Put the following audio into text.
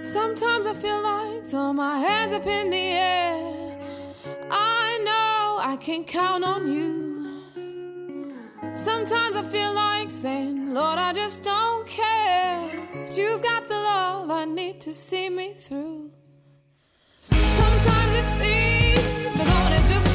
Sometimes I feel like throw my hands up in the air. I know I can count on you. Sometimes I feel like saying, Lord, I just don't care. But you've got the love I need to see me through. Sometimes it seems the going is just